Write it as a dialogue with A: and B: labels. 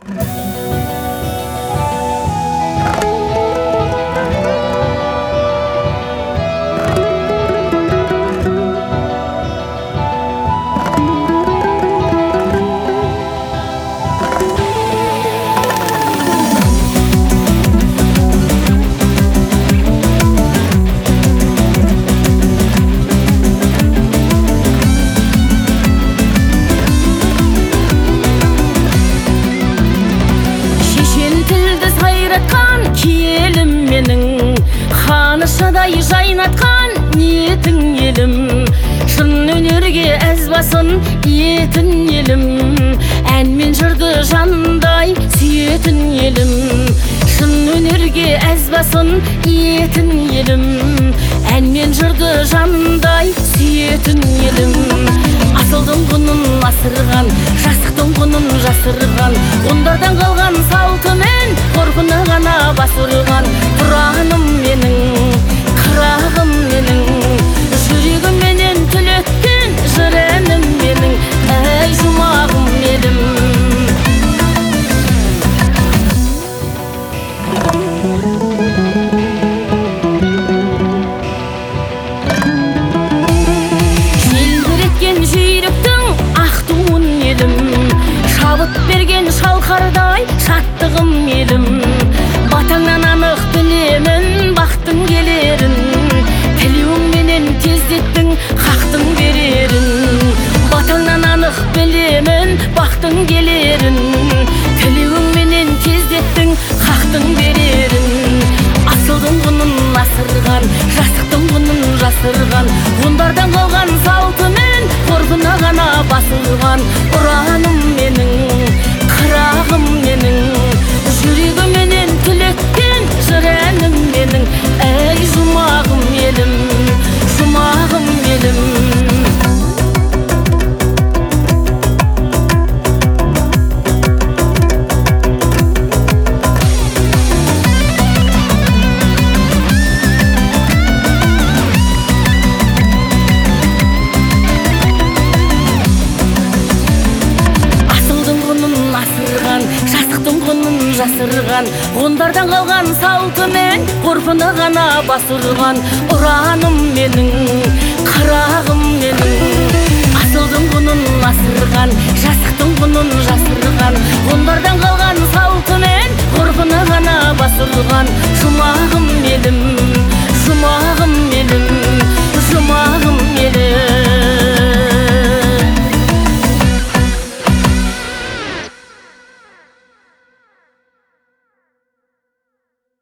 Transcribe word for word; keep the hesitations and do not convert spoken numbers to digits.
A: Киелім менің қанышадай жайнатқан ниетің елім, шын өнерге әз басын етін елім, ән мен жырды жанындай сүйетін елім, шын өнерге әз басын етін елім, ән мен жырды жанындай сүйетін елім. Асылдың құнын асырған, жасықтың құнын жасырған, ғұндардан қалған салтымен қорқына ғана басырған. Тұраным менің, қырағым менің, жүрегім менен түлеткен жыр әнім менің, әй жұмағым елім. Желбіреткен жүйріктің ақ туын елім, шабыт берген шалқардай шаттығым елім. Батаңнан анық білемін бақтың келерін, тілеуің менен тездеттің хақтың берерін. Батаңнан анық білемін бақтың келерін, тілеуің менен тездеттің хақтың берерін. Асылдың құнын асырған, жасықтың құнын жасырған, ғұндардан қалған салтымен қорқына ғана басылған. Ұраным менің, қырағым менің, жүрегім менен түлеткен жыр әнім менің, әй жұмағым елім, жұмағым елім. Жасырған, ғұндардан қалған салтымен қорпына ғана басырған. Ұраным менің, қырағым менің, асылдың құнын асырған, жасықтың құнын жасырған, ғұндардан қалған салтымен қорпына ғана басырған. Жұмағым елім.